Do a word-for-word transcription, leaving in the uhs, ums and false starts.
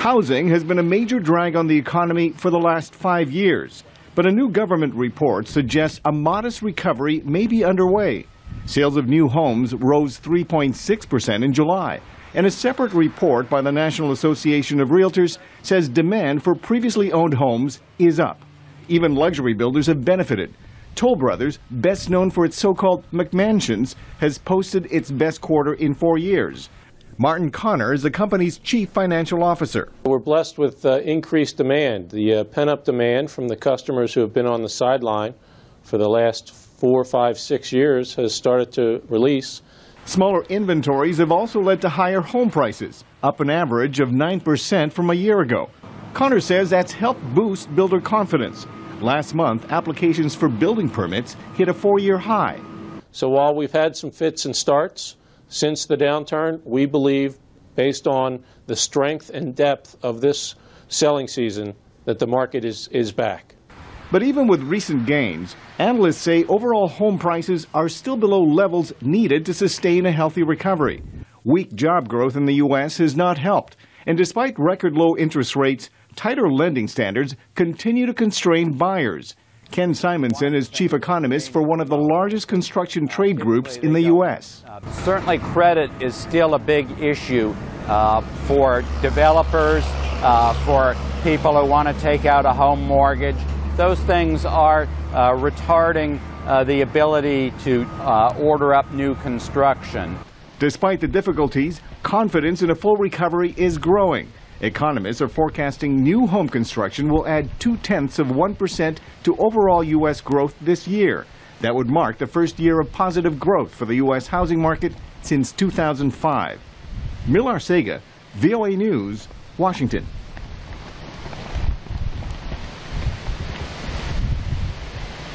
Housing has been a major drag on the economy for the last five years, but a new government report suggests a modest recovery may be underway. Sales of new homes rose three point six percent in July, and a separate report by the National Association of Realtors says demand for previously owned homes is up. Even luxury builders have benefited. Toll Brothers, best known for its so-called McMansions, has posted its best quarter in four years. Martin Connor is the company's chief financial officer. We're blessed with uh, increased demand. The uh, pent-up demand from the customers who have been on the sideline for the last four, five, six years has started to release. Smaller inventories have also led to higher home prices, up an average of nine percent from a year ago. Connor says that's helped boost builder confidence. Last month, applications for building permits hit a four-year high. So while we've had some fits and starts since the downturn, we believe, based on the strength and depth of this selling season, that the market is, is back. But even with recent gains, analysts say overall home prices are still below levels needed to sustain a healthy recovery. Weak job growth in the U S has not helped, and despite record low interest rates, tighter lending standards continue to constrain buyers. Ken Simonson is chief economist for one of the largest construction trade groups in the U S Uh, certainly credit is still a big issue uh, for developers, uh, for people who want to take out a home mortgage. Those things are uh, retarding uh, the ability to uh, order up new construction. Despite the difficulties, confidence in a full recovery is growing. Economists are forecasting new home construction will add two-tenths of one percent to overall U S growth this year. That would mark the first year of positive growth for the U S housing market since two thousand five. Mil Arcega, V O A News, Washington.